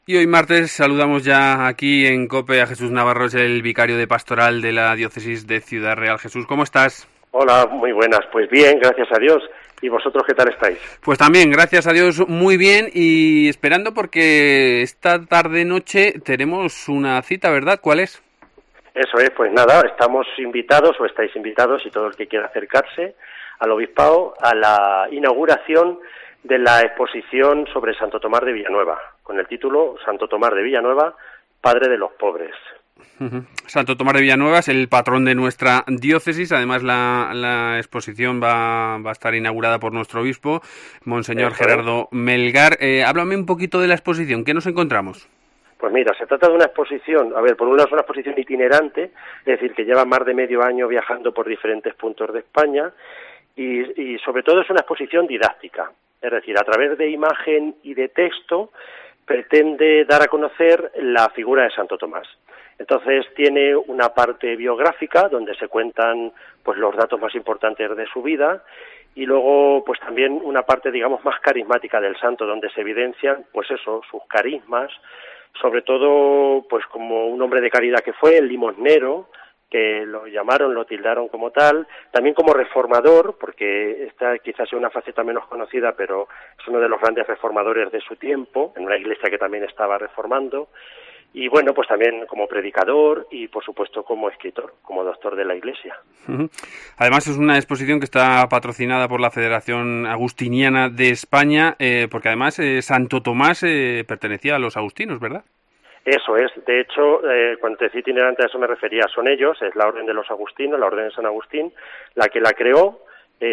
Y hoy martes saludamos ya aquí en COPE a Jesús Navarro, es el vicario de pastoral de la diócesis de Ciudad Real. Jesús, ¿cómo estás? Hola, muy buenas. Pues bien, gracias a Dios. ¿Y vosotros qué tal estáis? Pues también, gracias a Dios, muy bien y esperando porque esta tarde-noche tenemos una cita, ¿verdad? ¿Cuál es? Eso es, pues nada, estamos invitados o estáis invitados y todo el que quiera acercarse al obispado a la inauguración de la exposición sobre Santo Tomás de Villanueva, con el título Santo Tomás de Villanueva, Padre de los Pobres. Santo Tomás de Villanueva es el patrón de nuestra diócesis, además la exposición va a estar inaugurada por nuestro obispo, Monseñor Gerardo Melgar. Háblame un poquito de la exposición, ¿qué nos encontramos? Pues mira, se trata de una exposición, por un lado es una exposición itinerante, es decir, que lleva más de medio año viajando por diferentes puntos de España y sobre todo es una exposición didáctica, es decir, a través de imagen y de texto pretende dar a conocer la figura de Santo Tomás. Entonces tiene una parte biográfica donde se cuentan pues los datos más importantes de su vida y luego pues también una parte digamos más carismática del santo donde se evidencian pues eso, sus carismas, sobre todo pues como un hombre de caridad que fue, el limosnero, que lo llamaron, lo tildaron como tal, también como reformador, porque esta quizás sea una faceta menos conocida, pero es uno de los grandes reformadores de su tiempo, en una iglesia que también estaba reformando, y bueno, pues también como predicador y por supuesto como escritor, como doctor de la Iglesia. Además es una exposición que está patrocinada por la Federación Agustiniana de España, porque además Santo Tomás pertenecía a los agustinos, ¿verdad? Eso es, de hecho, cuando te decía itinerante a eso me refería, son ellos, es la Orden de los Agustinos, la Orden de San Agustín, la que la creó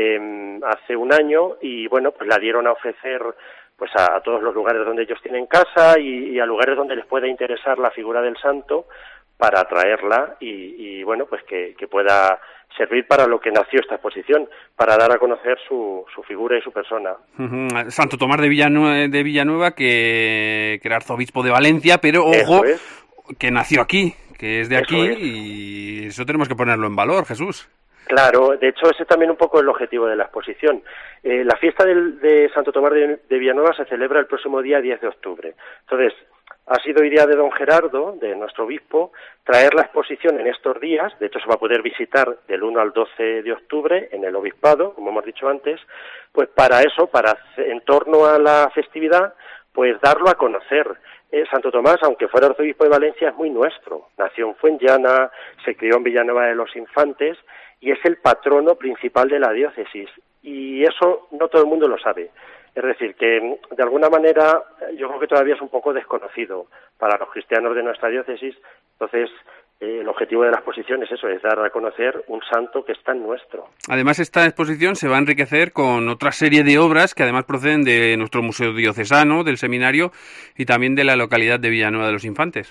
hace un año y bueno, pues la dieron a ofrecer pues a todos los lugares donde ellos tienen casa y a lugares donde les pueda interesar la figura del santo para traerla y bueno, pues que pueda servir para lo que nació esta exposición, para dar a conocer su figura y su persona. Santo Tomás de Villanueva, que era arzobispo de Valencia, pero ojo, que nació aquí, que es de aquí y eso tenemos que ponerlo en valor, Jesús. Claro, de hecho ese es también un poco el objetivo de la exposición. La fiesta de Santo Tomás de Villanueva se celebra el próximo día 10 de octubre. Entonces, ha sido idea de don Gerardo, de nuestro obispo, traer la exposición en estos días, de hecho se va a poder visitar del 1 al 12 de octubre en el obispado, como hemos dicho antes, pues para eso, en torno a la festividad, pues darlo a conocer. Santo Tomás, aunque fuera arzobispo de Valencia, es muy nuestro. Nació en Fuenllana, se crió en Villanueva de los Infantes y es el patrono principal de la diócesis. Y eso no todo el mundo lo sabe. Es decir, que de alguna manera yo creo que todavía es un poco desconocido para los cristianos de nuestra diócesis. Entonces, el objetivo de la exposición es eso, es dar a conocer un santo que es tan nuestro. Además, esta exposición se va a enriquecer con otra serie de obras que además proceden de nuestro Museo Diocesano, del Seminario y también de la localidad de Villanueva de los Infantes.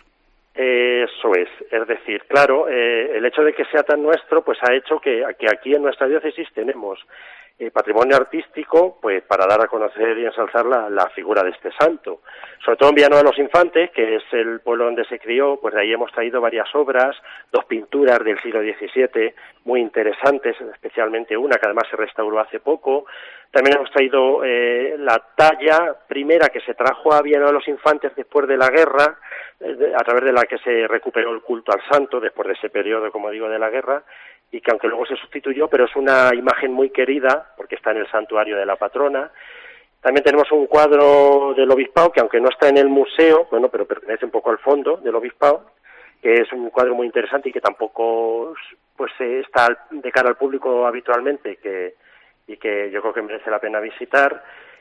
Eso es decir, claro, el hecho de que sea tan nuestro, pues ha hecho que aquí en nuestra diócesis tenemos patrimonio artístico, pues para dar a conocer y ensalzar la figura de este santo. Sobre todo en Villanueva de los Infantes, que es el pueblo donde se crió, pues de ahí hemos traído varias obras, 2 pinturas del siglo XVII, muy interesantes, especialmente una que además se restauró hace poco. También hemos traído la talla primera que se trajo a Villanueva de los Infantes después de la guerra, a través de la que se recuperó el culto al santo después de ese periodo, como digo, de la guerra, y que aunque luego se sustituyó, pero es una imagen muy querida, porque está en el santuario de la patrona. También tenemos un cuadro del obispado, que aunque no está en el museo, bueno, pero pertenece un poco al fondo del obispado, que es un cuadro muy interesante y que tampoco pues está de cara al público habitualmente, y que yo creo que merece la pena visitar,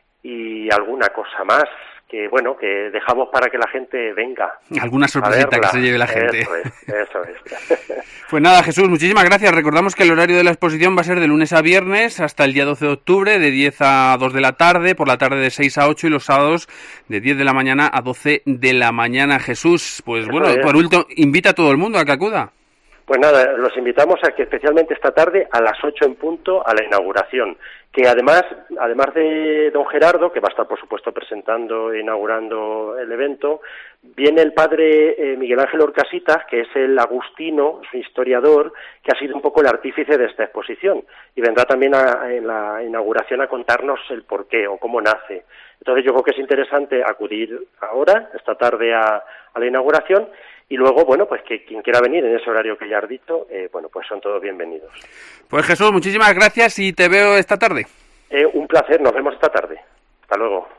y alguna cosa más que bueno, que dejamos para que la gente venga. Alguna sorpresita que se lleve la gente. Eso es. Pues nada, Jesús, muchísimas gracias. Recordamos que el horario de la exposición va a ser de lunes a viernes hasta el día 12 de octubre, de 10 a 2 de la tarde, por la tarde de 6 a 8 y los sábados de 10 de la mañana a 12 de la mañana. Jesús, pues bueno, por último, invita a todo el mundo a que acuda. Pues nada, los invitamos a que especialmente esta tarde a las 8 en punto a la inauguración, que además de don Gerardo, que va a estar por supuesto presentando e inaugurando el evento, viene el padre Miguel Ángel Orcasitas, que es el agustino, su historiador, que ha sido un poco el artífice de esta exposición, y vendrá también en la inauguración a contarnos el porqué o cómo nace. Entonces yo creo que es interesante acudir ahora, esta tarde, a la inauguración. Y luego, bueno, pues que quien quiera venir en ese horario que ya has dicho, bueno, pues son todos bienvenidos. Pues Jesús, muchísimas gracias y te veo esta tarde. Un placer, nos vemos esta tarde. Hasta luego.